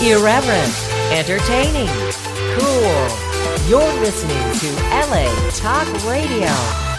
Irreverent, entertaining, cool. You're listening to LA Talk Radio.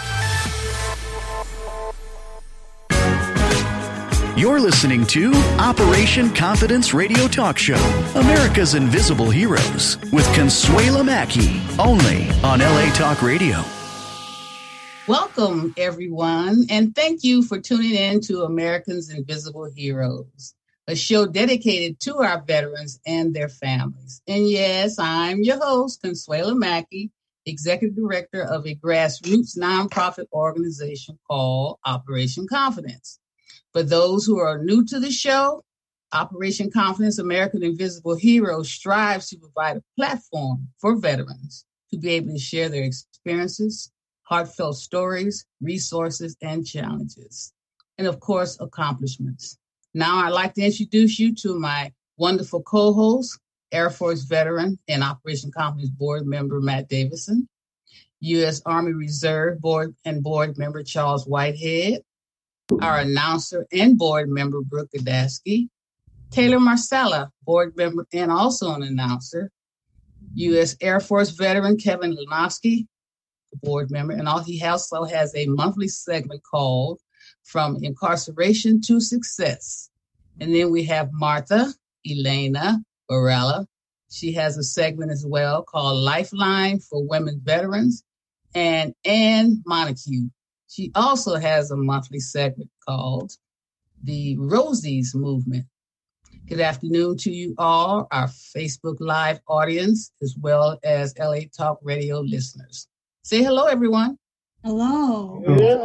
You're listening to Operation Confidence Radio Talk Show, America's Invisible Heroes, with Consuela Mackey, only on LA Talk Radio. Welcome, everyone, and thank you for tuning in to America's Invisible Heroes, a show dedicated to our veterans and their families. And yes, I'm your host, Consuela Mackey, Executive Director of a grassroots nonprofit organization called Operation Confidence. For those who are new to the show, Operation Confidence American Invisible Heroes strives to provide a platform for veterans to be able to share their experiences, heartfelt stories, resources, and challenges, and of course, accomplishments. Now I'd like to introduce you to my wonderful co-host, Air Force veteran and Operation Confidence board member, Matt Davison, U.S. Army Reserve board member, Charles Whitehead, our announcer and board member, Brooke Gadaski, Taylor Marcella, board member and also an announcer, U.S. Air Force veteran, Kevin Lanowski, board member, and he also has a monthly segment called From Incarceration to Success. And then we have Martha Elena Varela. She has a segment as well called Lifeline for Women Veterans. And Ann Montague. She also has a monthly segment called The Rosies Movement. Good afternoon to you all, our Facebook Live audience, as well as LA Talk Radio listeners. Say hello, everyone. Hello.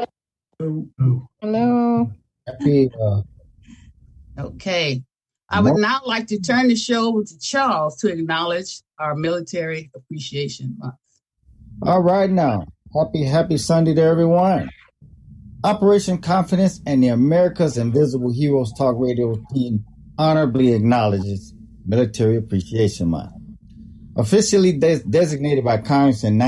Hello. Happy. Okay. I would now like to turn the show over to Charles to acknowledge our Military Appreciation Month. All right now. Happy Sunday to everyone. Operation Confidence and the America's Invisible Heroes Talk Radio team honorably acknowledges Military Appreciation Month. Officially designated by Congress in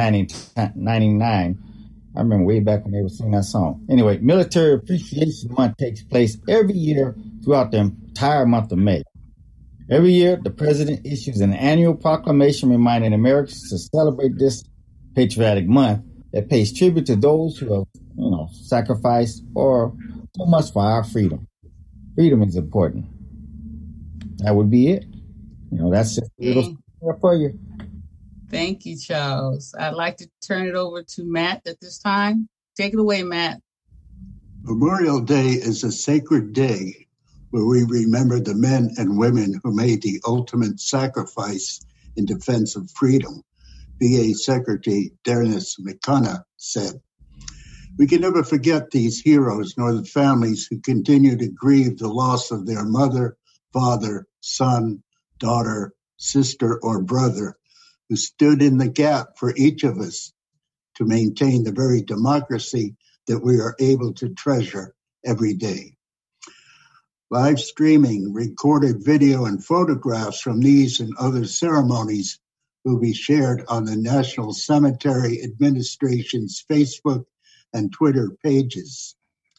1999, I remember way back when they were singing that song. Anyway, Military Appreciation Month takes place every year throughout the entire month of May. Every year, the president issues an annual proclamation reminding Americans to celebrate this patriotic month that pays tribute to those who have, sacrificed or so much for our freedom. Freedom is important. That would be it. That's just a little for you. Thank you, Charles. I'd like to turn it over to Matt at this time. Take it away, Matt. Memorial Day is a sacred day where we remember the men and women who made the ultimate sacrifice in defense of freedom. VA Secretary Dennis McConough said, "We can never forget these heroes nor the families who continue to grieve the loss of their mother, father, son, daughter, sister, or brother who stood in the gap for each of us to maintain the very democracy that we are able to treasure every day." Live streaming, recorded video, and photographs from these and other ceremonies will be shared on the National Cemetery Administration's Facebook and Twitter pages.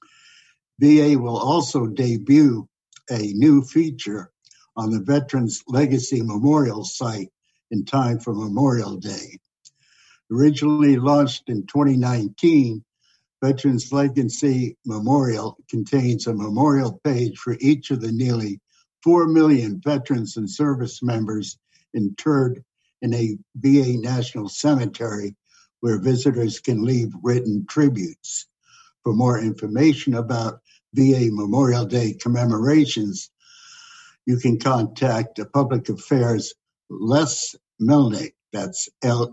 VA will also debut a new feature on the Veterans Legacy Memorial site in time for Memorial Day. Originally launched in 2019, Veterans Legacy Memorial contains a memorial page for each of the nearly 4 million veterans and service members interred in a VA National Cemetery where visitors can leave written tributes. For more information about VA Memorial Day commemorations, you can contact the Public Affairs Les Melnyk, that's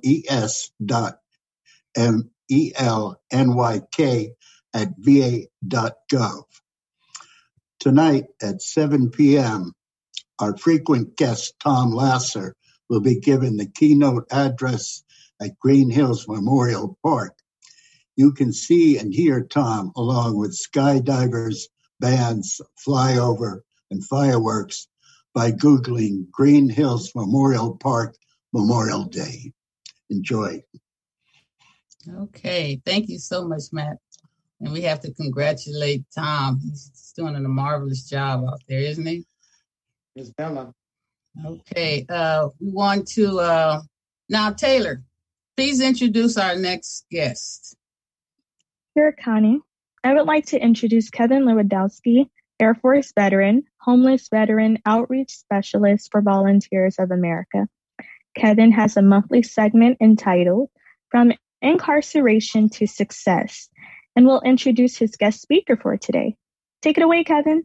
LES.MELNYK at va.gov. Tonight at 7 p.m., our frequent guest, Tom Lasser, will be given the keynote address at Green Hills Memorial Park. You can see and hear Tom along with skydivers, bands, flyover, and fireworks by Googling Green Hills Memorial Park Memorial Day. Enjoy. Okay, thank you so much, Matt. And we have to congratulate Tom. He's doing a marvelous job out there, isn't he? Miss Bella. Okay. We want to now, Taylor, please introduce our next guest. Here, Connie. I would like to introduce Kevin Lewandowski, Air Force veteran, homeless veteran outreach specialist for Volunteers of America. Kevin has a monthly segment entitled From Incarceration to Success, and will introduce his guest speaker for today. Take it away, Kevin.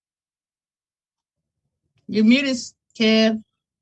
You're muted, Kev.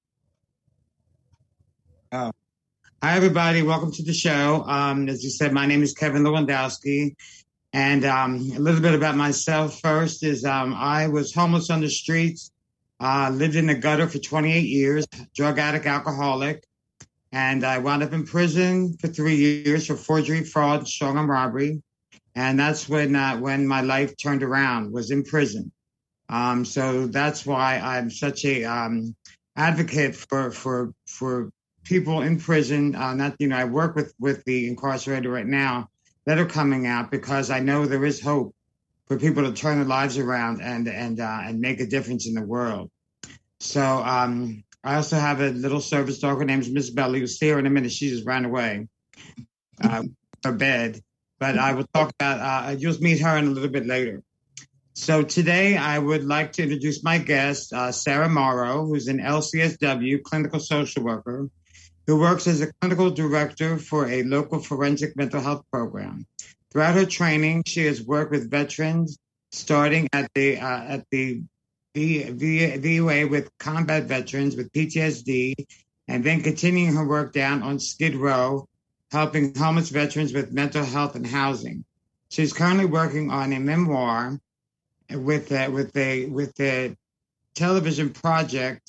Oh. Hi, everybody. Welcome to the show. As you said, my name is Kevin Lewandowski. And a little bit about myself first is I was homeless on the streets, lived in the gutter for 28 years, drug addict, alcoholic. And I wound up in prison for 3 years for forgery, fraud, strong-arm robbery. And that's when my life turned around, was in prison. So that's why I'm such a advocate for people in prison. I work with the incarcerated right now that are coming out, because I know there is hope for people to turn their lives around and make a difference in the world. So I also have a little service dog. Her name is Miss Bella. You'll see her in a minute. She just ran away her bed. But I will talk about, you'll meet her in a little bit later. So today I would like to introduce my guest, Sarah Morrow, who's an LCSW clinical social worker, who works as a clinical director for a local forensic mental health program. Throughout her training, she has worked with veterans, starting at the VUA with combat veterans with PTSD, and then continuing her work down on Skid Row, helping homeless veterans with mental health and housing. She's currently working on a memoir with the television project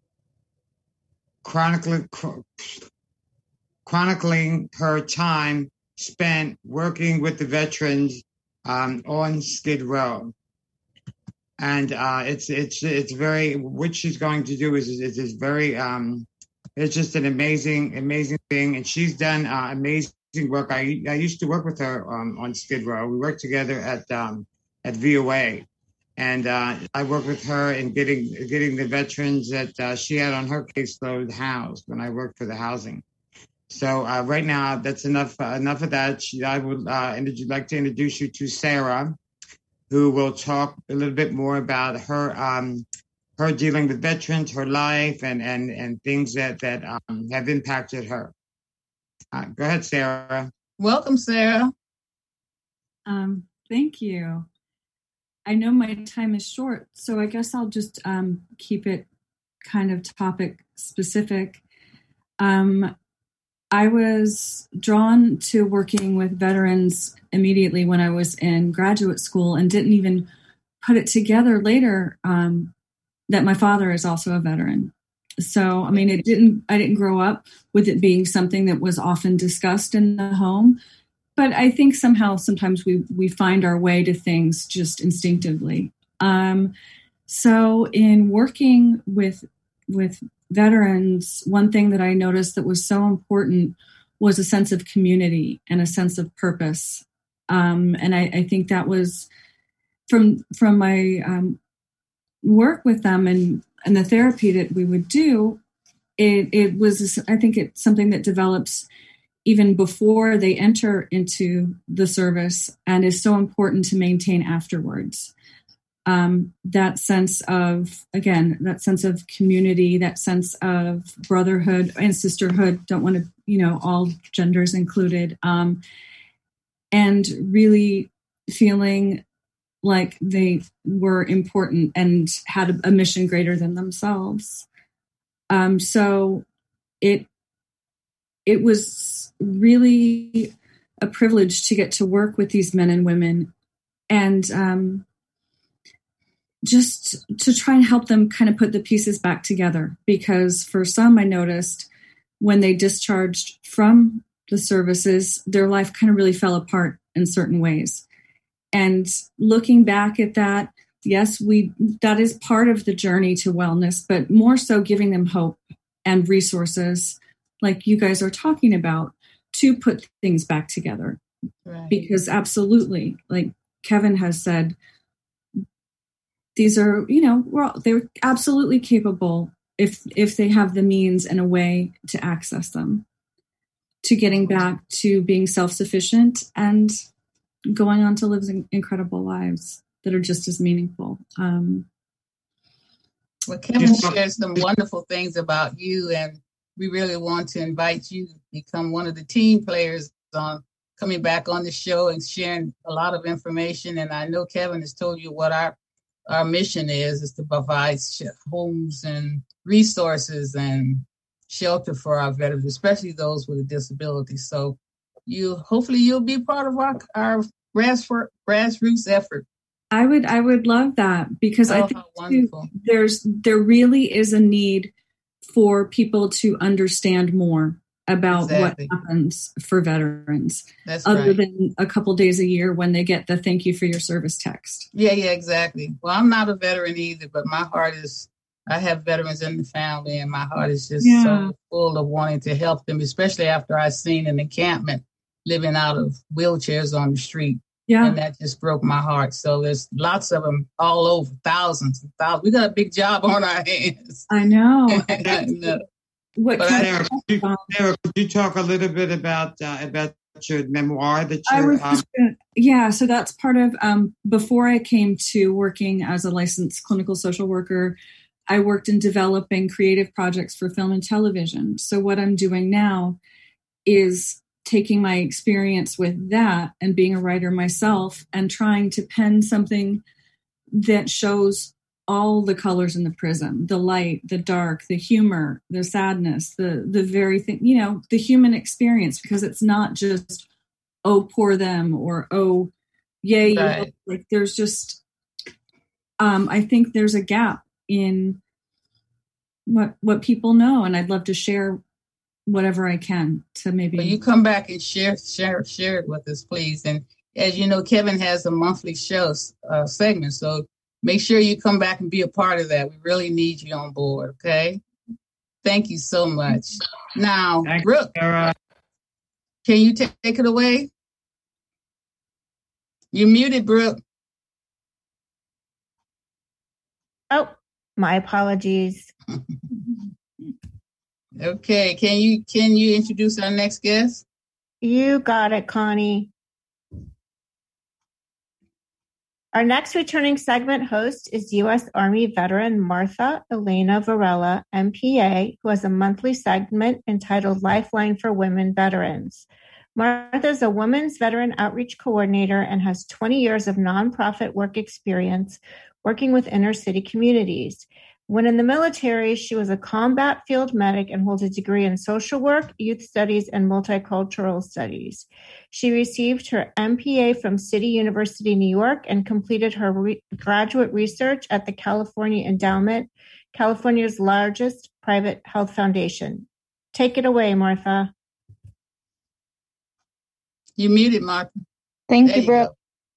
chronicling her time spent working with the veterans on Skid Row. And it's very, what she's going to do is very, it's just an amazing thing. And she's done amazing work. I used to work with her on Skid Row. We worked together at VOA. And I worked with her in getting the veterans that she had on her caseload housed when I worked for the housing. So right now, that's enough of that. I would like to introduce you to Sarah, who will talk a little bit more about her dealing with veterans, her life, and things that have impacted her. Go ahead, Sarah. Welcome, Sarah. Thank you. I know my time is short, so I guess I'll just keep it kind of topic specific. I was drawn to working with veterans immediately when I was in graduate school, and didn't even put it together later that my father is also a veteran. So, I mean, I didn't grow up with it being something that was often discussed in the home. But I think sometimes we find our way to things just instinctively. So in working with veterans, one thing that I noticed that was so important was a sense of community and a sense of purpose. And I think that was from my work with them and the therapy that we would do. It was, I think it's something that develops even before they enter into the service, and is so important to maintain afterwards. That sense of community, that sense of brotherhood and sisterhood, don't want to, all genders included, and really feeling like they were important and had a mission greater than themselves. So it was really a privilege to get to work with these men and women, and just to try and help them kind of put the pieces back together. Because for some, I noticed when they discharged from the services, their life kind of really fell apart in certain ways. And looking back at that, yes, that is part of the journey to wellness, but more so giving them hope and resources like you guys are talking about to put things back together. Right. Because absolutely, like Kevin has said, these are, they're absolutely capable if they have the means and a way to access them, to getting back to being self-sufficient and going on to live incredible lives that are just as meaningful. Well, Kevin shared some wonderful things about you, and we really want to invite you to become one of the team players on coming back on the show and sharing a lot of information. And I know Kevin has told you what our mission is to provide homes and resources and shelter for our veterans, especially those with a disability. So hopefully you'll be part of our grassroots effort. I would love that, because I think there really is a need for people to understand more about what happens for veterans, other than a couple days a year when they get the thank you for your service text. Yeah, exactly. Well, I'm not a veteran either, but my heart is, I have veterans in the family, and my heart is just so full of wanting to help them, especially after I seen an encampment living out of wheelchairs on the street. Yeah. And that just broke my heart. So there's lots of them all over, thousands and thousands. We got a big job on our hands. I know. Sarah, could you talk a little bit about your memoir that you're... So that's part of, before I came to working as a licensed clinical social worker, I worked in developing creative projects for film and television. So what I'm doing now is taking my experience with that and being a writer myself and trying to pen something that shows all the colors in the prism, the light, the dark, the humor, the sadness, the very thing, the human experience, because it's not just, oh, poor them, or, oh, yay. Right. Like there's just, I think there's a gap in what people know. And I'd love to share whatever I can to maybe. Well, you come back and share it with us, please. And as you know, Kevin has a monthly show segment, so make sure you come back and be a part of that. We really need you on board, okay? Thank you so much. Now, Brooke, can you take it away? You're muted, Brooke. Oh, my apologies. Okay, can you introduce our next guest? You got it, Connie. Our next returning segment host is U.S. Army veteran Martha Elena Varela, MPA, who has a monthly segment entitled Lifeline for Women Veterans. Martha is a women's veteran outreach coordinator and has 20 years of nonprofit work experience working with inner city communities. When in the military, she was a combat field medic and holds a degree in social work, youth studies, and multicultural studies. She received her MPA from City University, New York, and completed her graduate research at the California Endowment, California's largest private health foundation. Take it away, Martha. You're muted, Martha. Thank you, Brooke.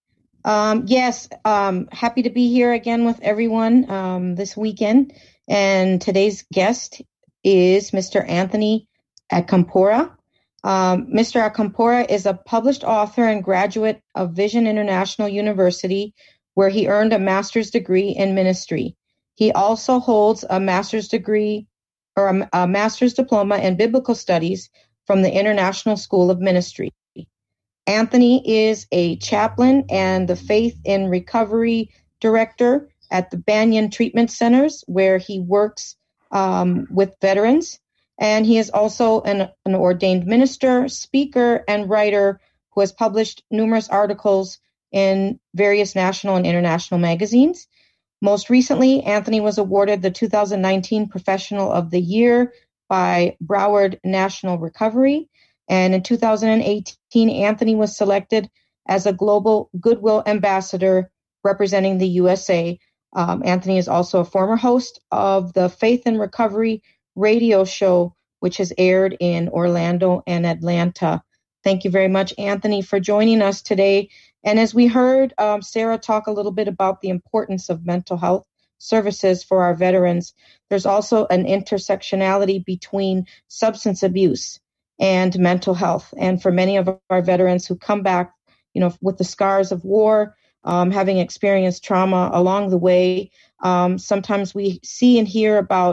Happy to be here again with everyone this weekend. And today's guest is Mr. Anthony Acampora. Mr. Acampora is a published author and graduate of Vision International University, where he earned a master's degree in ministry. He also holds a master's degree or a master's diploma in biblical studies from the International School of Ministry. Anthony is a chaplain and the Faith in Recovery director at the Banyan Treatment Centers, where he works with veterans. And he is also an ordained minister, speaker, and writer who has published numerous articles in various national and international magazines. Most recently, Anthony was awarded the 2019 Professional of the Year by Broward National Recovery. And in 2018, Anthony was selected as a Global Goodwill Ambassador representing the USA. Anthony is also a former host of the Faith in Recovery radio show, which has aired in Orlando and Atlanta. Thank you very much, Anthony, for joining us today. And as we heard Sarah talk a little bit about the importance of mental health services for our veterans, there's also an intersectionality between substance abuse and mental health. And for many of our veterans who come back, with the scars of war, having experienced trauma along the way, sometimes we see and hear about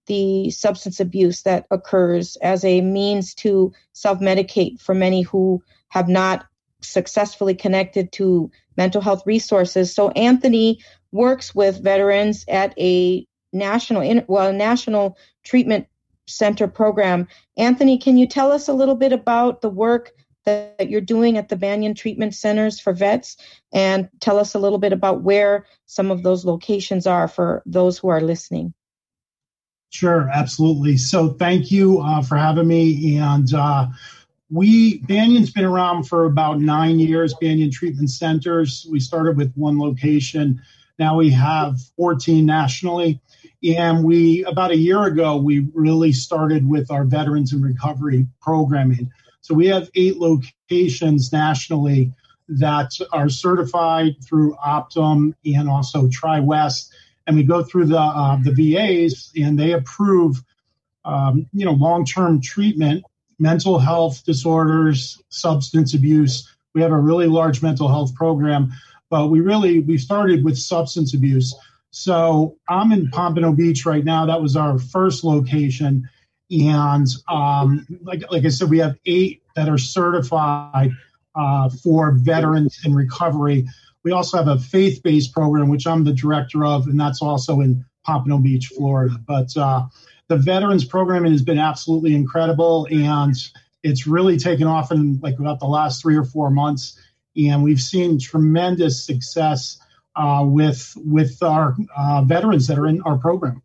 the substance abuse that occurs as a means to self-medicate for many who have not successfully connected to mental health resources. So Anthony works with veterans at a national treatment center program. Anthony, can you tell us a little bit about the work that you're doing at the Banyan Treatment Centers for Vets, and tell us a little bit about where some of those locations are for those who are listening? Sure, absolutely. So thank you for having me. And Banyan's been around for about 9 years, Banyan Treatment Centers. We started with one location. Now we have 14 nationally. And about a year ago, we really started with our Veterans in Recovery programming. So we have 8 locations nationally that are certified through Optum and also TriWest. And we go through the VAs, and they approve, long-term treatment, mental health disorders, substance abuse. We have a really large mental health program, but we started with substance abuse. So I'm in Pompano Beach right now. That was our first location. And like I said, we have 8 that are certified for Veterans in Recovery. We also have a faith-based program, which I'm the director of, and that's also in Pompano Beach, Florida. But the Veterans program has been absolutely incredible, and it's really taken off in about the last 3 or 4 months. And we've seen tremendous success with our veterans that are in our program.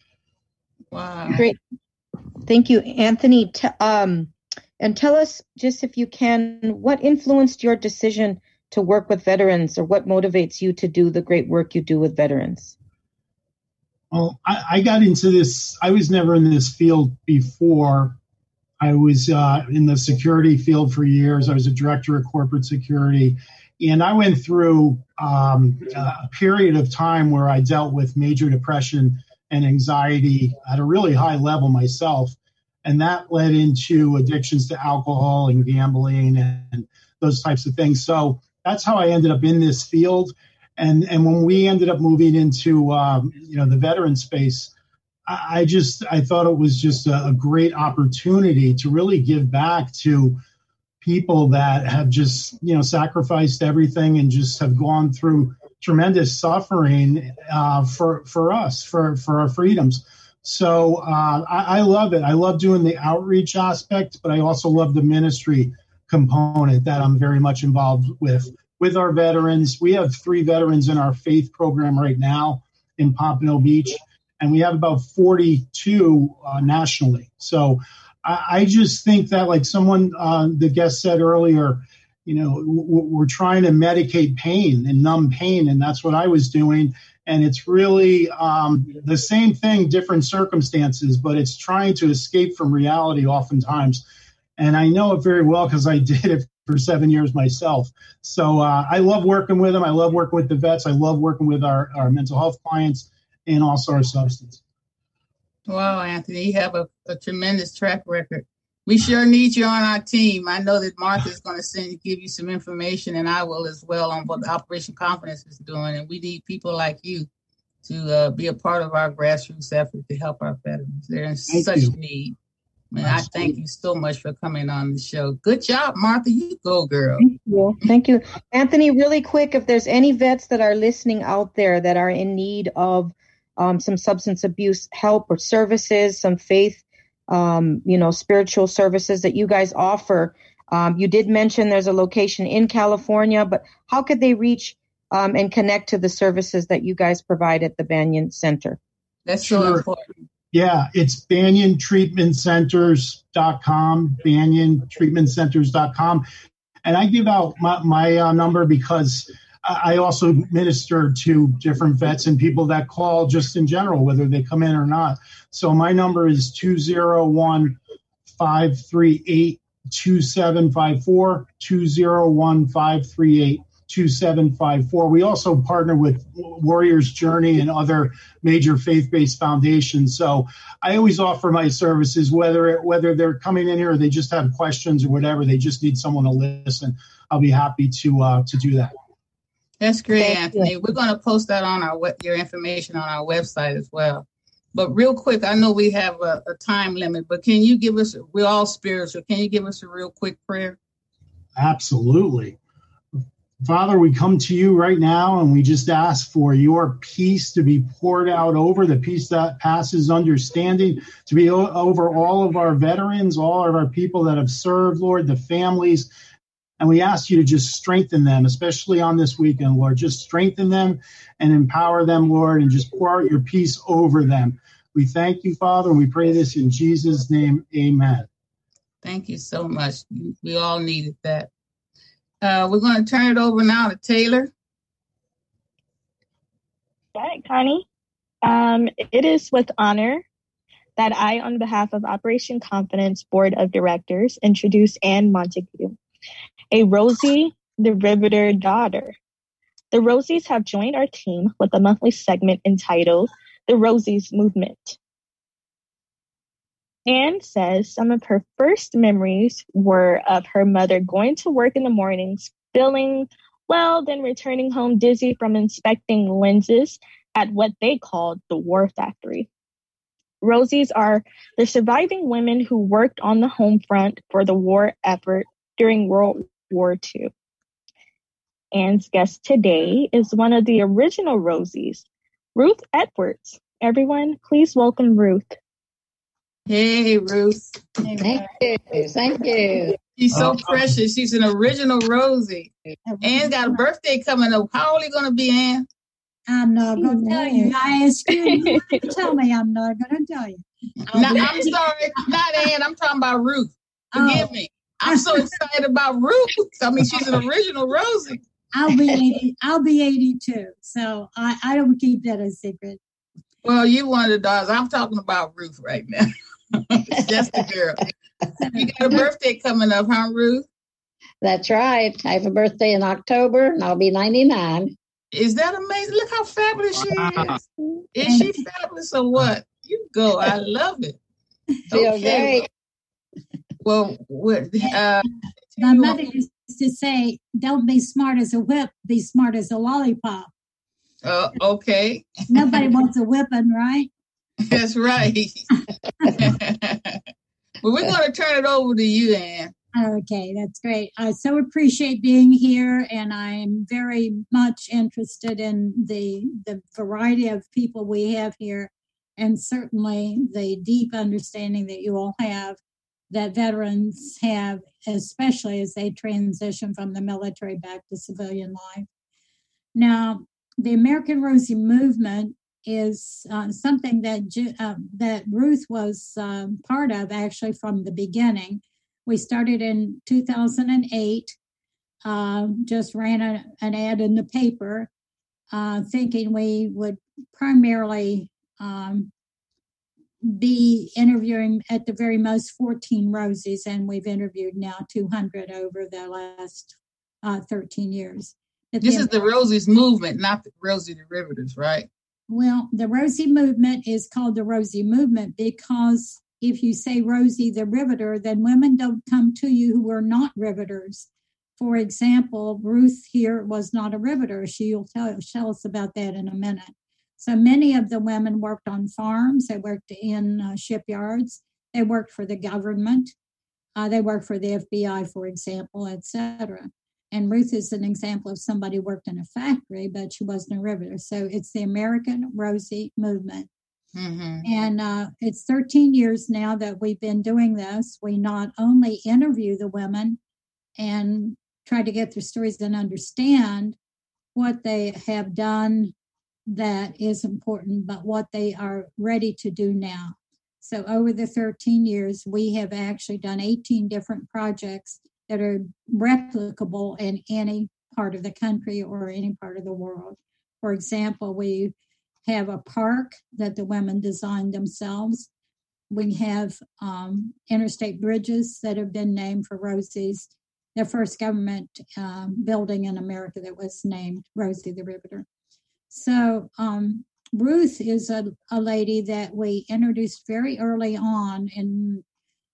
Wow. Great. Thank you, Anthony. And tell us, just if you can, what influenced your decision to work with veterans, or what motivates you to do the great work you do with veterans? Well, I got into this. I was never in this field before. I was in the security field for years. I was a director of corporate security. And I went through a period of time where I dealt with major depression and anxiety at a really high level myself. And that led into addictions to alcohol and gambling and those types of things. So that's how I ended up in this field. And when we ended up moving into the veteran space, I thought it was just a great opportunity to really give back to people that have just sacrificed everything and just have gone through tremendous suffering for us, for our freedoms. So I love it. I love doing the outreach aspect, but I also love the ministry component that I'm very much involved with our veterans. We have 3 veterans in our faith program right now in Pompano Beach, and we have about 42 nationally. So I just think that, like someone, the guest said earlier, we're trying to medicate pain and numb pain, and that's what I was doing. And it's really the same thing, different circumstances, but it's trying to escape from reality oftentimes. And I know it very well because I did it for 7 years myself. So I love working with them. I love working with the vets. I love working with our mental health clients and also our substance. Wow, Anthony, you have a tremendous track record. We sure need you on our team. I know that Martha is going to give you some information, and I will as well, on what Operation Confidence is doing. And we need people like you to be a part of our grassroots effort to help our veterans. They're in such need. And I thank you so much for coming on the show. Good job, Martha. You go, girl. Thank you. Anthony, really quick, if there's any vets that are listening out there that are in need of some substance abuse help or services, some faith, spiritual services that you guys offer. You did mention there's a location in California, but how could they reach and connect to the services that you guys provide at the Banyan Center? That's so important. Yeah, it's BanyanTreatmentCenters.com, BanyanTreatmentCenters.com. And I give out my number because I also minister to different vets and people that call just in general, whether they come in or not. So my number is 201-538-2754, 201-538-2754. We also partner with Warriors Journey and other major faith-based foundations. So I always offer my services, whether they're coming in here or they just have questions or whatever, they just need someone to listen. I'll be happy to do that. That's great, Anthony. We're going to post that on your information on our website as well. But real quick, I know we have a time limit, but can you give us, we're all spiritual, can you give us a real quick prayer? Absolutely. Father, we come to you right now and we just ask for your peace to be poured out over, the peace that passes understanding, to be over all of our veterans, all of our people that have served, Lord, the families. And we ask you to just strengthen them, especially on this weekend, Lord. Just strengthen them and empower them, Lord, and just pour out your peace over them. We thank you, Father, and we pray this in Jesus' name. Amen. Thank you so much. We all needed that. We're going to turn it over now to Taylor. All right, Connie. It is with honor that I, on behalf of Operation Confidence Board of Directors, introduce Anne Montague, a Rosie the Riveter daughter. The Rosies have joined our team with a monthly segment entitled The Rosies Movement. Anne says some of her first memories were of her mother going to work in the mornings, feeling well, then returning home dizzy from inspecting lenses at what they called the war factory. Rosies are the surviving women who worked on the home front for the war effort during World War II. Anne's guest today is one of the original Rosies, Ruth Edwards. Everyone, please welcome Ruth. Hey, Ruth. Thank you. She's so precious. She's an original Rosie. Anne got a birthday coming up. How old are you going to be, Anne? I'm not going to tell you. I asked you to tell me. I'm not going to tell you. I'm sorry. Not Anne. I'm talking about Ruth. Forgive me. I'm so excited about Ruth. I mean, she's an original Rosie. I'll be 82. So I don't keep that a secret. Well, you're one of the daughters. I'm talking about Ruth right now. Just a girl. You got a birthday coming up, huh, Ruth? That's right. I have a birthday in October, and I'll be 99. Is that amazing? Look how fabulous she is. Is she fabulous or what? You go. I love it. Feel great. Well, my mother used to say, don't be smart as a whip, be smart as a lollipop. Okay. Nobody wants a whipping, right? That's right. Well, we're going to turn it over to you, Anne. Okay, that's great. I so appreciate being here, and I'm very much interested in the variety of people we have here, and certainly the deep understanding that you all have, that veterans have, especially as they transition from the military back to civilian life. Now, the American Rosie movement is something that Ruth was part of actually from the beginning. We started in 2008, just ran an ad in the paper, thinking we would primarily be interviewing at the very most 14 Rosies, and we've interviewed now 200 over the last 13 years. This is the Rosies movement, not the Rosie the Riveters, right? Well, the Rosie movement is called the Rosie movement because if you say Rosie the Riveter, then women don't come to you who are not riveters. For example, Ruth here was not a riveter. She'll tell us about that in a minute. So many of the women worked on farms. They worked in shipyards. They worked for the government. They worked for the FBI, for example, etc. And Ruth is an example of somebody who worked in a factory, but she wasn't a riveter. So it's the American Rosie movement. Mm-hmm. And it's 13 years now that we've been doing this. We not only interview the women and try to get their stories and understand what they have done that is important, but what they are ready to do now. So over the 13 years, we have actually done 18 different projects that are replicable in any part of the country or any part of the world. For example, we have a park that the women designed themselves. We have interstate bridges that have been named for Rosies. The first government building in America that was named Rosie the Riveter. So Ruth is a lady that we introduced very early on in,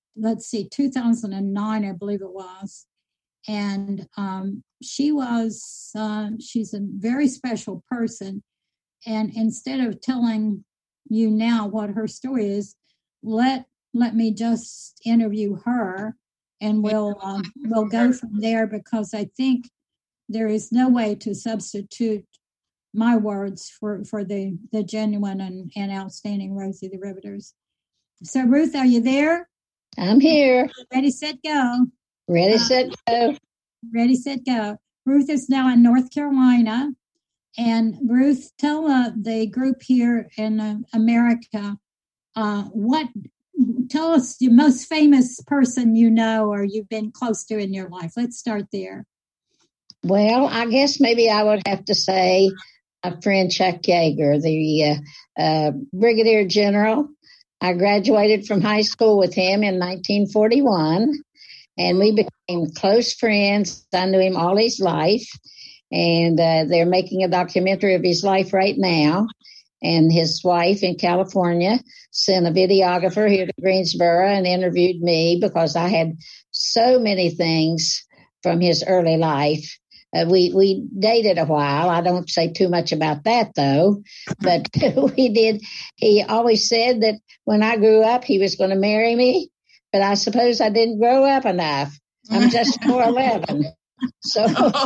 2009, I believe it was. And she's a very special person. And instead of telling you now what her story is, let me just interview her, and we'll go from there, because I think there is no way to substitute my words for the genuine and outstanding Rosie the Riveters. So, Ruth, are you there? I'm here. Ready, set, go. Ready, set, go. Ready, set, go. Ruth is now in North Carolina. And Ruth, tell the group here in America, tell us the most famous person you know or you've been close to in your life. Let's start there. Well, I guess maybe I would have to say a friend, Chuck Yeager, the Brigadier General. I graduated from high school with him in 1941, and we became close friends. I knew him all his life, and they're making a documentary of his life right now. And his wife in California sent a videographer here to Greensboro and interviewed me because I had so many things from his early life. We dated a while. I don't say too much about that, though, but we did. He always said that when I grew up, he was going to marry me, but I suppose I didn't grow up enough. I'm just 4'11". So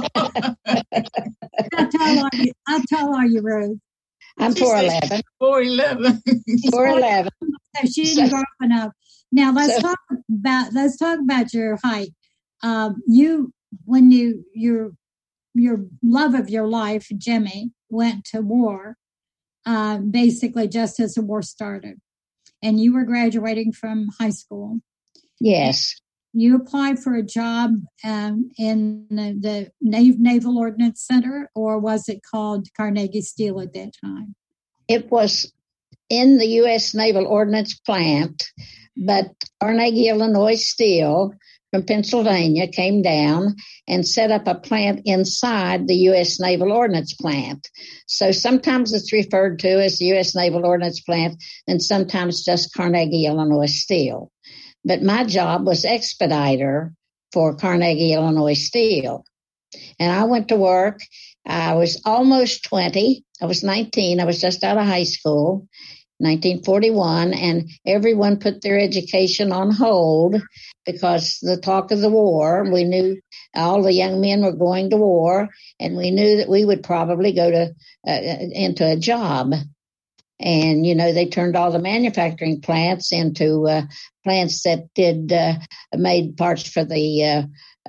How tall are you, Rose? I'm 4'11". 4'11". 4'11". So she didn't grow up enough. Now let's talk about your height. When your love of your life, Jimmy, went to war, basically just as the war started, and you were graduating from high school. Yes. You applied for a job in the Naval Ordnance Center, or was it called Carnegie Steel at that time? It was in the U.S. Naval Ordnance Plant, but Carnegie Illinois Steel from Pennsylvania came down and set up a plant inside the U.S. Naval Ordnance Plant. So sometimes it's referred to as the U.S. Naval Ordnance Plant, and sometimes just Carnegie Illinois Steel. But my job was expediter for Carnegie Illinois Steel. And I went to work. I was almost 20. I was 19. I was just out of high school, 1941. And everyone put their education on hold because the talk of the war, we knew all the young men were going to war, and we knew that we would probably go to into a job. And, they turned all the manufacturing plants into plants that made parts for the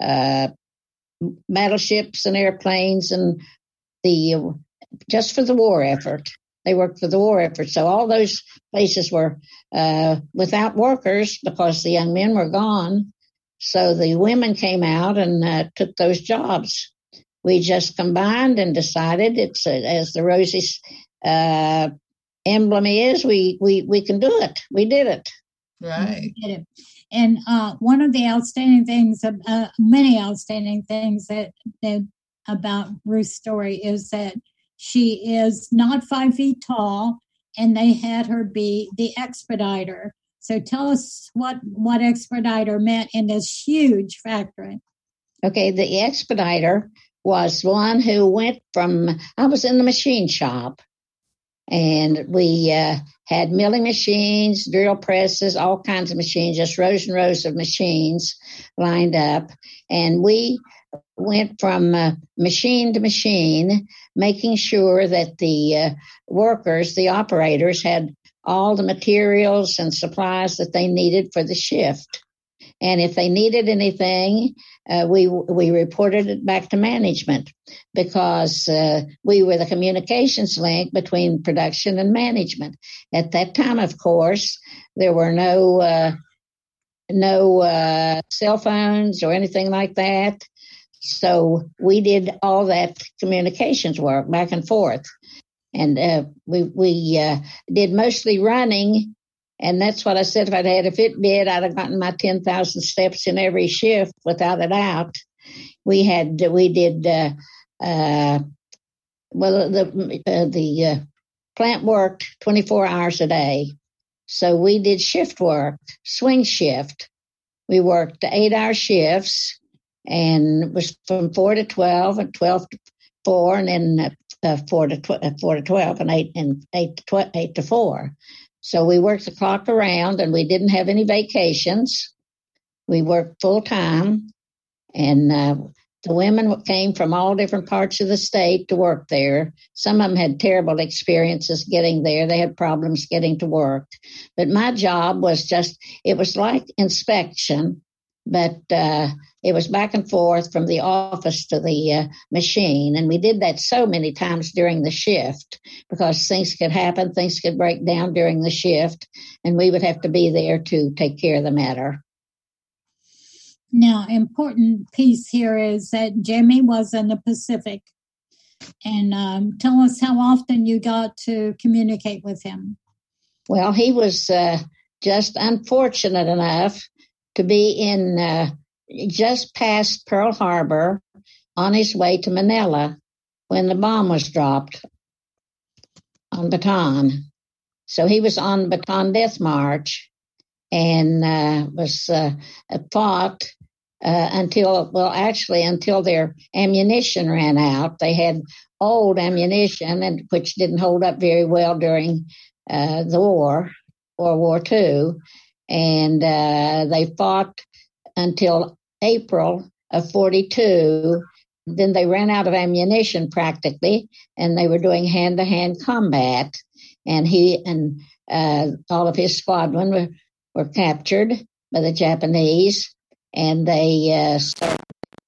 battleships and airplanes and just for the war effort. They worked for the war effort. So all those places were without workers because the young men were gone. So the women came out and took those jobs. We just combined and decided it's as the Rosie's emblem is, we can do it. We did it. Right. We did it. And one of the outstanding things, many outstanding things that about Ruth's story is that she is not 5 feet tall, and they had her be the expediter. So tell us what expediter meant in this huge factory. Okay, the expediter was one who went I was in the machine shop, and we had milling machines, drill presses, all kinds of machines, just rows and rows of machines lined up. And we went from machine to machine, making sure that the workers, the operators, had all the materials and supplies that they needed for the shift. And if they needed anything, we reported it back to management because we were the communications link between production and management. At that time, of course, there were no cell phones or anything like that. So we did all that communications work back and forth. And we did mostly running. And that's what I said. If I'd had a Fitbit, I'd have gotten my 10,000 steps in every shift without a doubt. We did the plant worked 24 hours a day. So we did shift work, swing shift. We worked 8-hour shifts, and it was from 4 to 12 and 12 to 4, and then 4 to 12, and 8 to 4. So we worked the clock around, and we didn't have any vacations. We worked full time, and the women came from all different parts of the state to work there. Some of them had terrible experiences getting there. They had problems getting to work. But my job was it was like inspection, but it was back and forth from the office to the machine. And we did that so many times during the shift because things could happen, things could break down during the shift, and we would have to be there to take care of the matter. Now, important piece here is that Jimmy was in the Pacific. And tell us how often you got to communicate with him. Well, he was just unfortunate enough to be in just past Pearl Harbor on his way to Manila when the bomb was dropped on Bataan. So he was on Bataan Death March and was fought until their ammunition ran out. They had old ammunition, and which didn't hold up very well during the war, World War II. And they fought until April of 42. Then they ran out of ammunition practically, and they were doing hand-to-hand combat. And he and all of his squadron were captured by the Japanese, and they started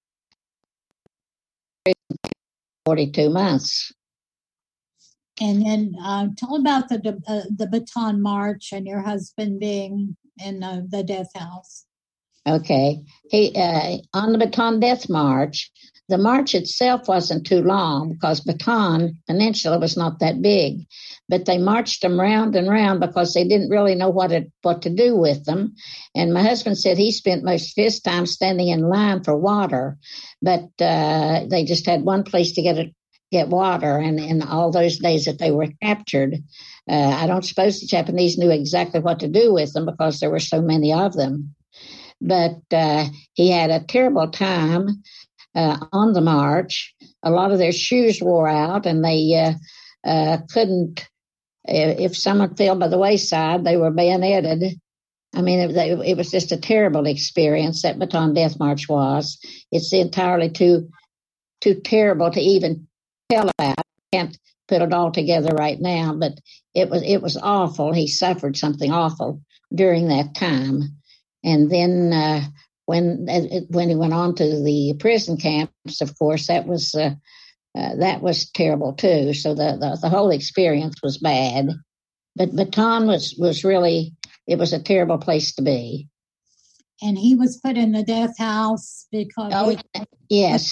42 months. And then tell about the Bataan March and your husband being in the death house. Okay. He on the Bataan Death March, the march itself wasn't too long because Bataan Peninsula was not that big, but they marched them round and round because they didn't really know what to do with them. And my husband said he spent most of his time standing in line for water, but they just had one place to get water. And in all those days that they were captured, I don't suppose the Japanese knew exactly what to do with them because there were so many of them. But he had a terrible time on the march. A lot of their shoes wore out, and they couldn't, if someone fell by the wayside, they were bayoneted. I mean, it was just a terrible experience, that Bataan Death March was. It's entirely too terrible to even tell about. I can't put it all together right now, but it was awful. He suffered something awful during that time. And then when he went on to the prison camps, of course, that was terrible too. So the whole experience was bad. But Bataan was really, it was a terrible place to be. And he was put in the death house because yes,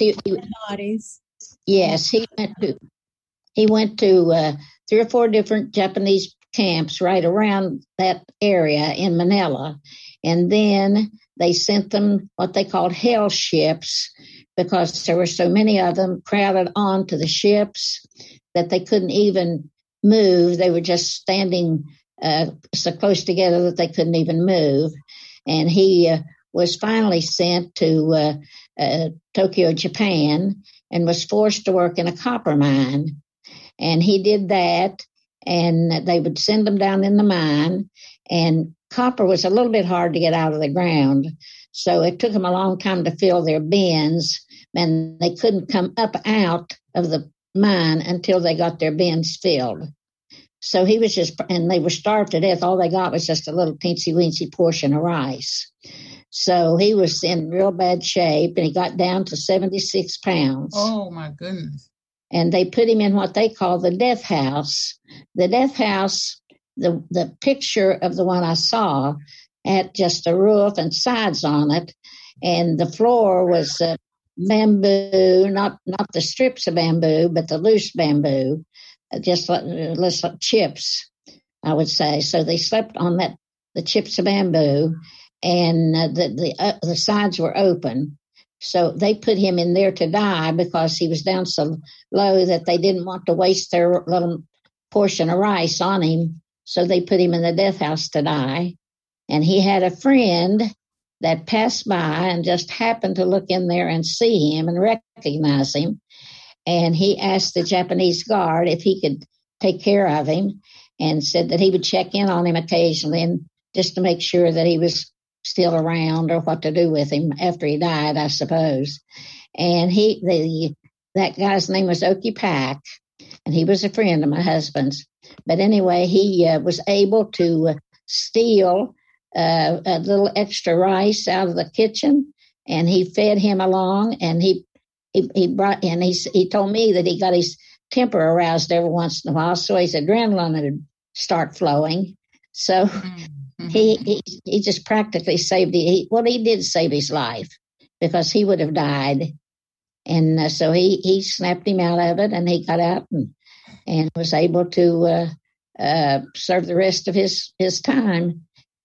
he went to 3 or 4 different Japanese camps right around that area in Manila. And then they sent them what they called hell ships because there were so many of them crowded onto the ships that they couldn't even move. They were just standing so close together that they couldn't even move. And he was finally sent to Tokyo, Japan, and was forced to work in a copper mine. And he did that, and they would send him down in the mine, and copper was a little bit hard to get out of the ground, so it took them a long time to fill their bins, and they couldn't come up out of the mine until they got their bins filled. So he was and they were starved to death. All they got was just a little teensy-weensy portion of rice. So he was in real bad shape, and he got down to 76 pounds. Oh, my goodness. And they put him in what they call the death house. The death house, the picture of the one I saw had just a roof and sides on it, and the floor was bamboo, not the strips of bamboo, but the loose bamboo, just like chips, I would say. So they slept on the chips of bamboo, and the sides were open. So they put him in there to die because he was down so low that they didn't want to waste their little portion of rice on him. So they put him in the death house to die. And he had a friend that passed by and just happened to look in there and see him and recognize him. And he asked the Japanese guard if he could take care of him, and said that he would check in on him occasionally, and just to make sure that he was still around or what to do with him after he died, I suppose. And that guy's name was Oki Pak, and he was a friend of my husband's. But anyway, he was able to steal a little extra rice out of the kitchen, and he fed him along, and he told me that he got his temper aroused every once in a while, so his adrenaline would start flowing. So he just practically saved he did save his life, because he would have died. And so he snapped him out of it, and he got out and was able to serve the rest of his time.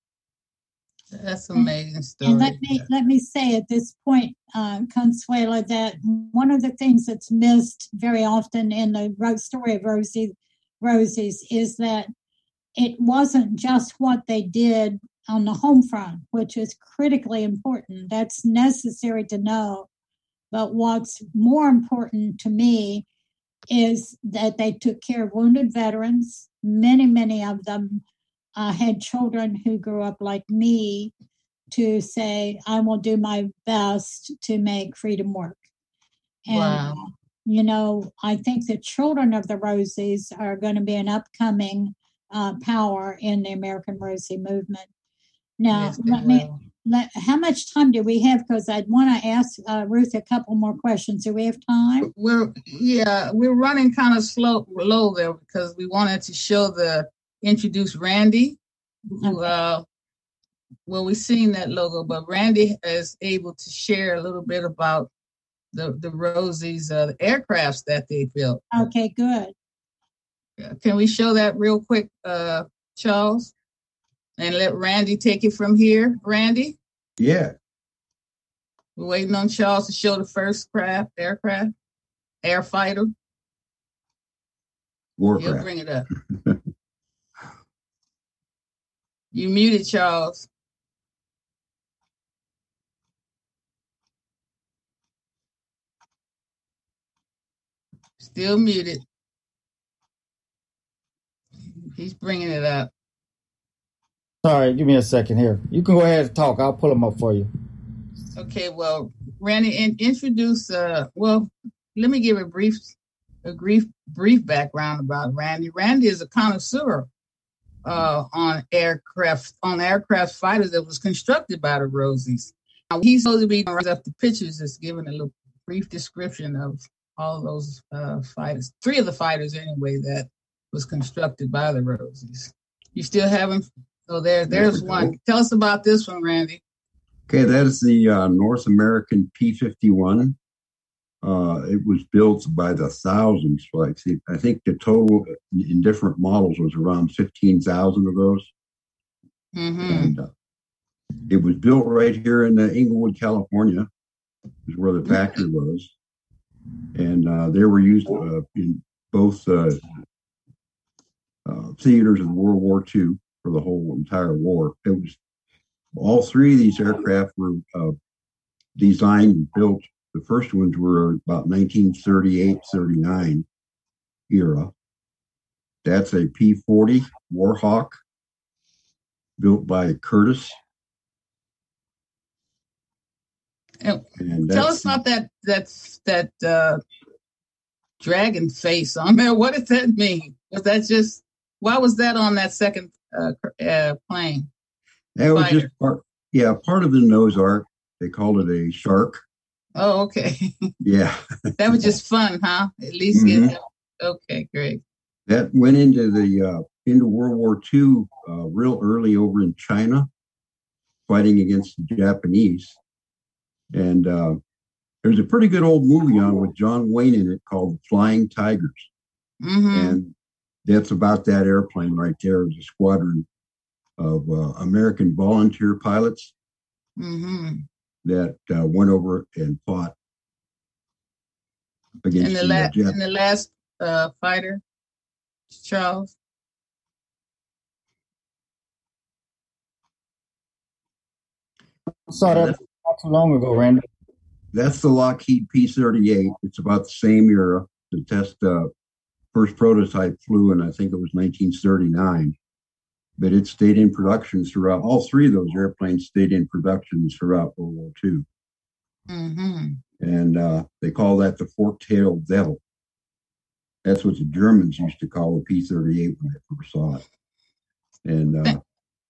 That's an amazing story. And let me say at this point, Consuela, that one of the things that's missed very often in the story of Rosie's is that it wasn't just what they did on the home front, which is critically important. That's necessary to know. But what's more important to me is that they took care of wounded veterans. Many, many of them had children who grew up like me to say, I will do my best to make freedom work. And, I think the children of the Rosies are going to be an upcoming power in the American Rosie movement. Now, yes, how much time do we have? Because I'd want to ask Ruth a couple more questions. Do we have time? We're running kind of low there, because we wanted to introduce Randy. Who, we've seen that logo, but Randy is able to share a little bit about the Rosies, the aircrafts that they built. Okay, good. Can we show that real quick, Charles? And let Randy take it from here. Randy? Yeah. We're waiting on Charles to show the first aircraft, air fighter. Warcraft. He'll bring it up. You muted, Charles. Still muted. He's bringing it up. Sorry, give me a second here. You can go ahead and talk. I'll pull them up for you. Okay, well, Randy, introduce. Let me give a brief background about Randy. Randy is a connoisseur on aircraft fighters that was constructed by the Rosies. Now, he's supposed to be up the pictures, just giving a little brief description of all those fighters. 3 of the fighters, anyway, that was constructed by the Rosies. You still haven't. So there's one. Tell us about this one, Randy. Okay, that is the North American P-51. It was built by the thousands. I think the total in different models was around 15,000 of those. Mm-hmm. And it was built right here in Inglewood, California, is where the factory was. And they were used in both theaters in World War II for the whole entire war. It was all 3 of these aircraft were designed and built. The first ones were about 1938-39 era. That's a P-40 Warhawk built by Curtiss. And tell us about that dragon face on there. What does that mean? Was that just, why was that on that second plane? That was just part of the nose art. They called it a shark. Oh, okay. Yeah. That was just fun, huh? At least get that. Okay, great. That went into World War II real early over in China, fighting against the Japanese. And there's a pretty good old movie on with John Wayne in it called Flying Tigers. Mm-hmm. And that's about that airplane right there. It was a squadron of American volunteer pilots that went over and fought against the last fighter, Charles. I saw that not too long ago, Randy. That's the Lockheed P-38. It's about the same era. The test first prototype flew in, I think it was 1939. But it stayed in production throughout. All three of those airplanes stayed in production throughout World War II. Mm-hmm. And they call that the fork-tailed devil. That's what the Germans used to call the P-38 when they first saw it. And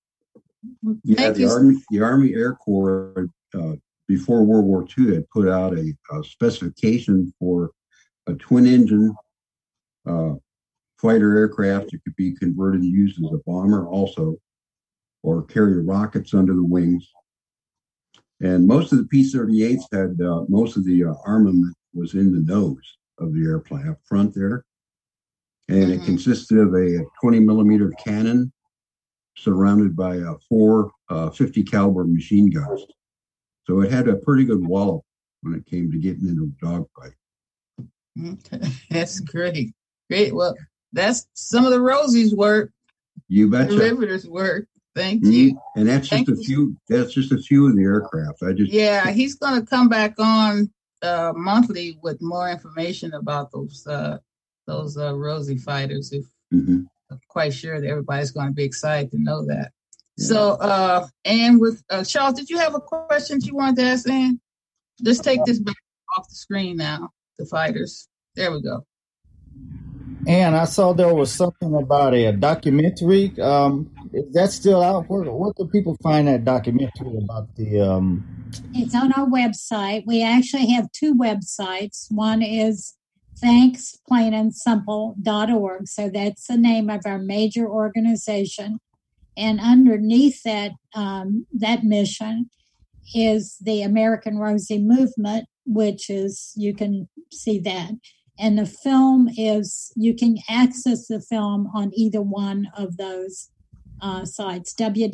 the Army Air Corps before World War II had put out a specification for a twin-engine fighter aircraft that could be converted and used as a bomber also, or carry rockets under the wings. And most of the P-38s had most of the armament was in the nose of the airplane up front there. And it consisted of a 20 millimeter cannon surrounded by four 50 caliber machine guns. So it had a pretty good wallop when it came to getting into a dogfight. Okay. That's great. Great. Well, that's some of the Rosie's work. You betcha. The Riveter's work. Thank you. And that's just a few. That's just a few of the aircraft. He's going to come back on monthly with more information about those Rosie fighters. If I'm quite sure that everybody's going to be excited to know that. Yeah. So, and with Charles, did you have a question you wanted to ask? Ann? Just take this back off the screen now. The fighters. There we go. And I saw there was something about a documentary. Is that still out? Where can people find that documentary about the? It's on our website. We actually have two websites. One is thanksplainandsimple.org. So that's the name of our major organization. And underneath that that mission is the American Rosie Movement, which is, you can see that. And the film is, you can access the film on either one of those sites,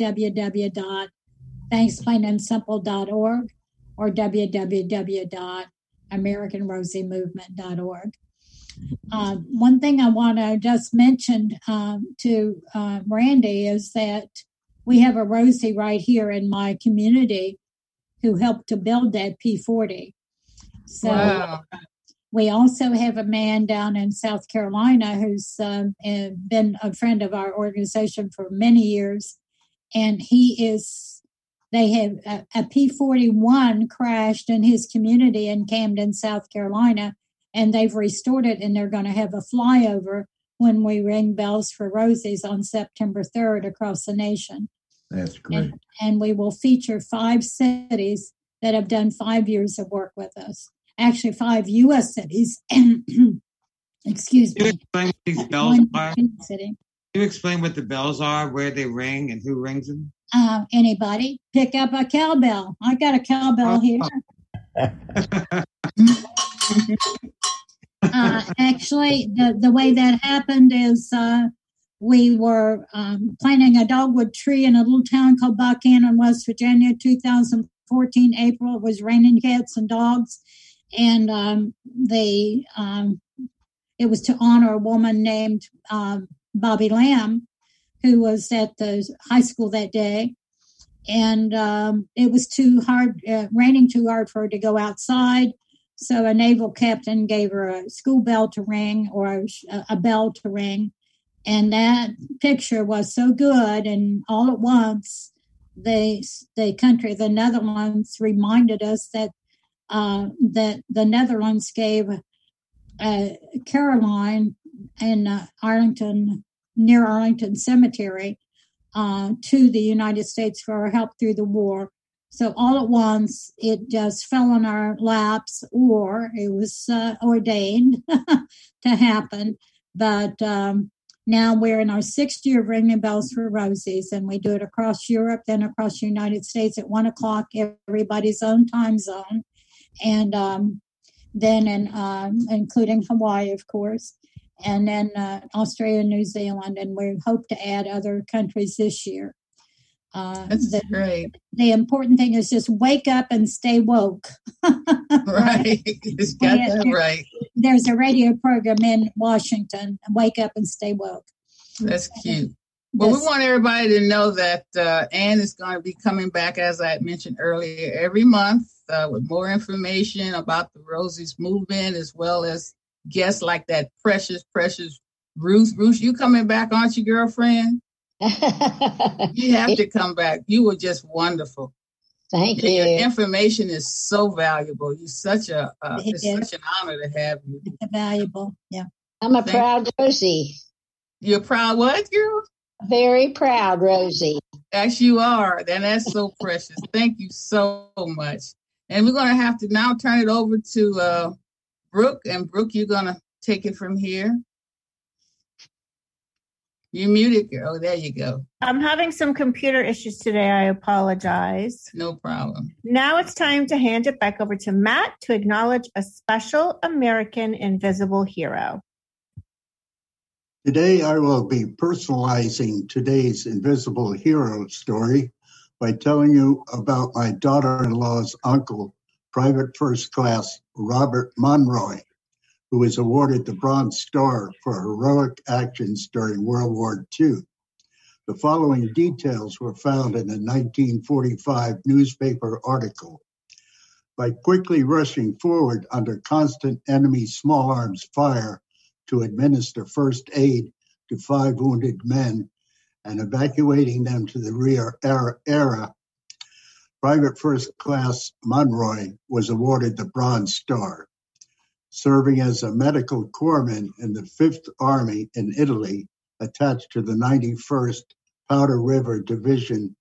www.thanksplainandsimple.org or www.americanrosiemovement.org. One thing I want to just mention to Randy is that we have a Rosie right here in my community who helped to build that P-40. So wow. We also have a man down in South Carolina who's been a friend of our organization for many years. And they have a P-41 crashed in his community in Camden, South Carolina, and they've restored it, and they're going to have a flyover when we ring bells for Rosies on September 3rd across the nation. That's great. And we will feature 5 cities that have done 5 years of work with us. Actually, 5 U.S. cities. Excuse me. Can you explain what the bells are, where they ring, and who rings them? Anybody? Pick up a cowbell. I got a cowbell here. Actually, the way that happened is we were planting a dogwood tree in a little town called Buchanan, West Virginia, 2014 April. It was raining cats and dogs. And it was to honor a woman named Bobby Lamb, who was at the high school that day. And it was too hard, raining too hard for her to go outside. So a naval captain gave her a school bell to ring, or a bell to ring. And that picture was so good. And all at once, the country, the Netherlands, reminded us that the Netherlands gave Caroline in Arlington, near Arlington Cemetery, to the United States for our help through the war. So all at once, it just fell on our laps, or it was ordained to happen. But now we're in our 6th year of ringing bells for Rosies, and we do it across Europe, then across the United States at 1 o'clock, everybody's own time zone. And then including Hawaii, of course, and then Australia and New Zealand, and we hope to add other countries this year. That's great. The important thing is just wake up and stay woke. Right. Just got that right. There's a radio program in Washington, Wake Up and Stay Woke. That's cute. Well, we want everybody to know that Ann is going to be coming back, as I had mentioned earlier, every month with more information about the Rosie's movement, as well as guests like that precious Ruth. Ruth, you coming back, aren't you, girlfriend? You have to come back. You were just wonderful. Thank you. Your information is so valuable. You're such it's such an honor to have you. It's valuable, yeah. I'm a proud Rosie. You're proud what, girl? Very proud, Rosie. Yes, you are. And that's so precious. Thank you so much. And we're going to have to now turn it over to Brooke. And Brooke, you're going to take it from here. You're muted, girl. Oh, there you go. I'm having some computer issues today. I apologize. No problem. Now it's time to hand it back over to Matt to acknowledge a special American Invisible Hero. Today, I will be personalizing today's Invisible Hero story by telling you about my daughter-in-law's uncle, Private First Class Robert Monroy, who was awarded the Bronze Star for heroic actions during World War II. The following details were found in a 1945 newspaper article. By quickly rushing forward under constant enemy small arms fire to administer first aid to 5 wounded men and evacuating them to the rear area, Private First Class Monroy was awarded the Bronze Star. Serving as a medical corpsman in the 5th Army in Italy, attached to the 91st Powder River Division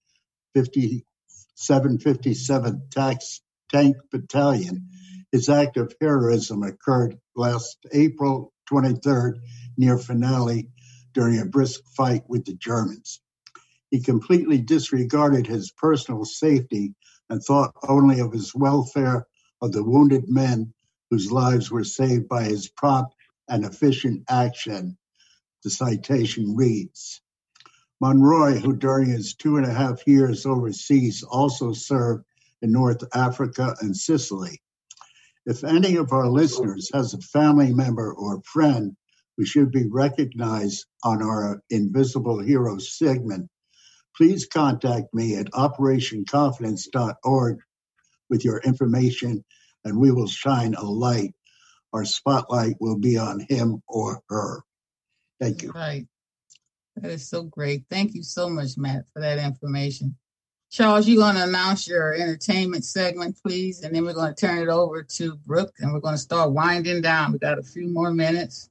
757th Tank Battalion. His act of heroism occurred last April 23rd near Finale during a brisk fight with the Germans. He completely disregarded his personal safety and thought only of his welfare of the wounded men whose lives were saved by his prompt and efficient action. The citation reads, Monroy, who during his 2.5 years overseas also served in North Africa and Sicily. If any of our listeners has a family member or friend who should be recognized on our Invisible Heroes segment, please contact me at operationconfidence.org with your information, and we will shine a light. Our spotlight will be on him or her. Thank you. Right. That is so great. Thank you so much, Matt, for that information. Charles, you're going to announce your entertainment segment, please, and then we're going to turn it over to Brooke, and we're going to start winding down. We got a few more minutes.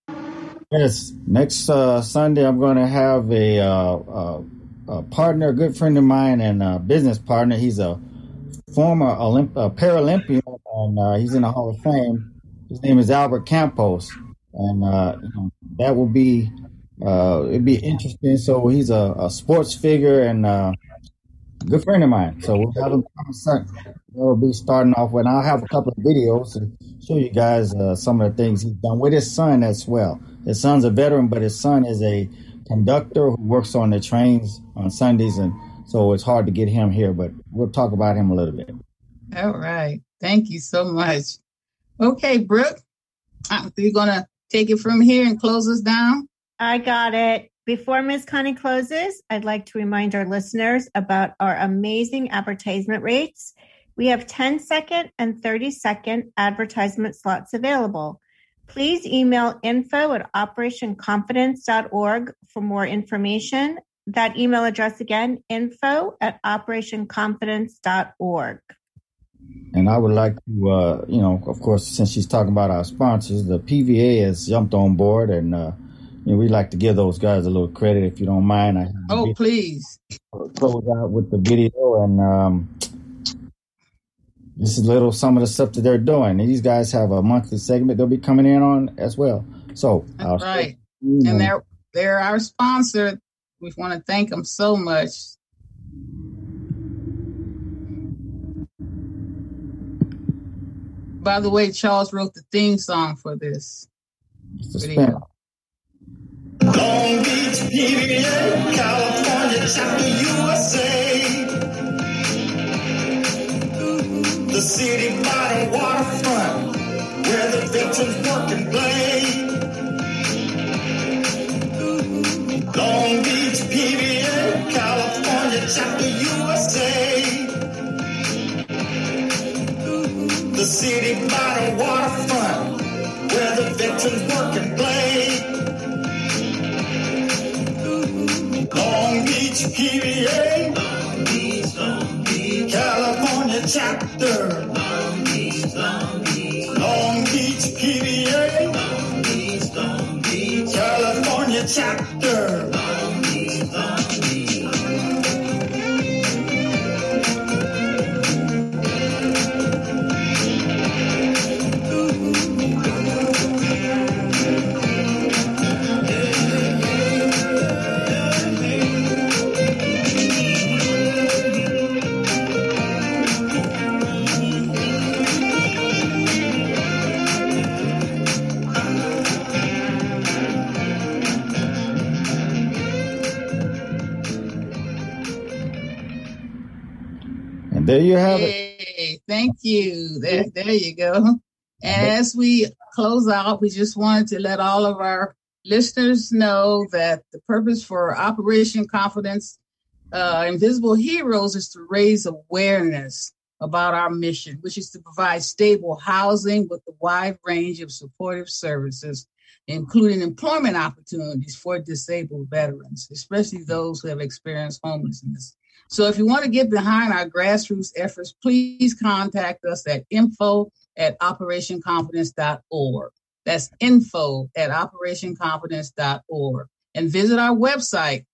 Yes. Next Sunday, I'm going to have a partner, a good friend of mine, and a business partner. He's a former Paralympian, and he's in the Hall of Fame. His name is Albert Campos, and that will be it'd be interesting. So he's a sports figure and a good friend of mine. So we'll have him come Sunday. We'll be starting off with. I'll have a couple of videos to show you guys some of the things he's done with his son as well. His son's a veteran, but his son is a conductor who works on the trains on Sundays, and so it's hard to get him here, but we'll talk about him a little bit. All right. Thank you so much. Okay, Brooke, you're going to take it from here and close us down? I got it. Before Ms. Connie closes, I'd like to remind our listeners about our amazing advertisement rates. We have 10-second and 30-second advertisement slots available. Please email info@operationconfidence.org for more information. That email address again, info@operationconfidence.org. And I would like to, of course, since she's talking about our sponsors, the PVA has jumped on board, and we'd like to give those guys a little credit, if you don't mind. Please. Close out with the video, and this is some of the stuff that they're doing. And these guys have a monthly segment they'll be coming in on as well. So that's right. And they're our sponsor. We want to thank them so much. By the way, Charles wrote the theme song for this video. Long Beach, PVA, California, chapter USA. The city by the waterfront, where the victims work and play. Long Beach, PVA, California, chapter USA. veterans work and play. Long Beach, PVA, California chapter. Long Beach, PVA, California chapter. There you have it. Hey, thank you. There you go. As we close out, we just wanted to let all of our listeners know that the purpose for Operation Confidence Invisible Heroes is to raise awareness about our mission, which is to provide stable housing with a wide range of supportive services, including employment opportunities for disabled veterans, especially those who have experienced homelessness. So if you want to get behind our grassroots efforts, please contact us at info@operationconfidence.org. That's info@operationconfidence.org. And visit our website,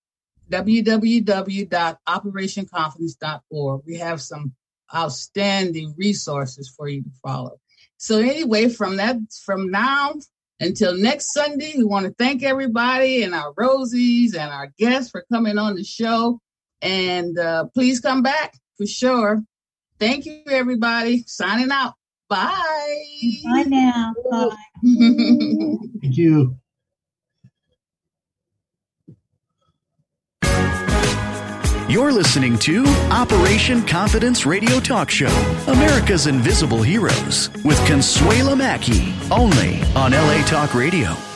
www.operationconfidence.org. We have some outstanding resources for you to follow. So anyway, from now until next Sunday, we want to thank everybody and our Rosies and our guests for coming on the show. And please come back for sure. Thank you, everybody. Signing out. Bye. Bye now. Bye. Thank you. You're listening to Operation Confidence Radio Talk Show, America's Invisible Heroes, with Consuela Mackey, only on LA Talk Radio.